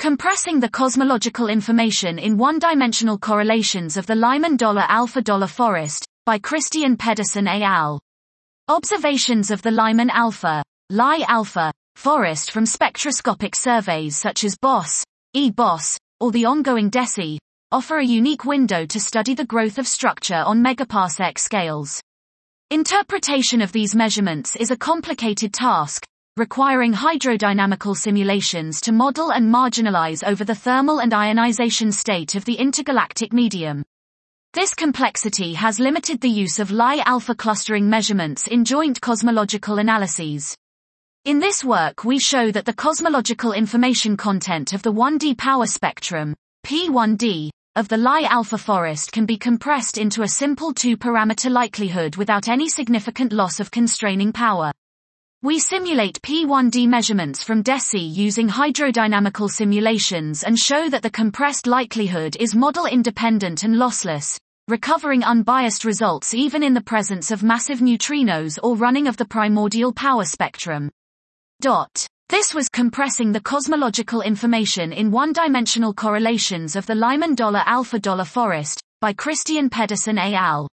Compressing the cosmological information in one-dimensional correlations of the Lyman alpha forest, by Christian Pedersen et al. Observations of the Lyman alpha, Ly alpha, forest from spectroscopic surveys such as BOSS, E-BOSS, or the ongoing DESI, offer a unique window to study the growth of structure on megaparsec scales. Interpretation of these measurements is a complicated task, requiring hydrodynamical simulations to model and marginalize over the thermal and ionization state of the intergalactic medium. This complexity has limited the use of Ly alpha clustering measurements in joint cosmological analyses. In this work we show that the cosmological information content of the 1D power spectrum, P1D, of the Ly alpha forest can be compressed into a simple two-parameter likelihood without any significant loss of constraining power. We simulate P1D measurements from DESI using hydrodynamical simulations and show that the compressed likelihood is model-independent and lossless, recovering unbiased results even in the presence of massive neutrinos or running of the primordial power spectrum. This was compressing the cosmological information in one-dimensional correlations of the Lyman alpha forest, by Christian Pedersen et al.